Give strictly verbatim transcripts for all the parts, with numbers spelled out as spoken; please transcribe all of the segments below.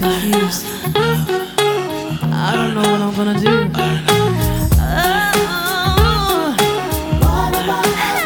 confused. I don't know what I'm gonna do. Oh, what about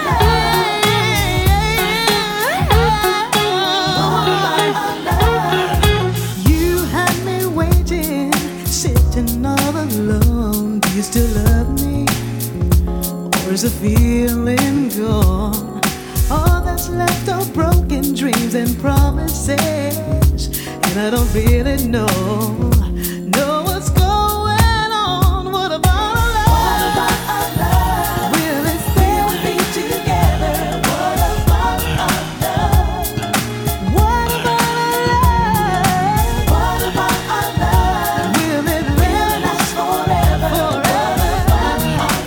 love? You had me waiting, sitting all alone. Do you still love me? Or is the feeling gone? All that's left are broken dreams and promises, and I don't really know, know what's going on. What about our love? What about our love? Will it still be together? What about our love? What about our love? What about our love? Will it really last forever? Forever? What about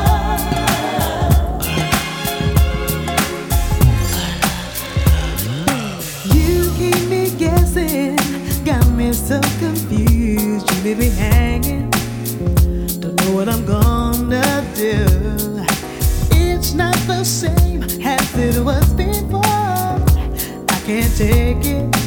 our love? You keep me guessing, got me so confused. You leave me hanging, don't know what I'm gonna do. It's not the same as it was before. I can't take it,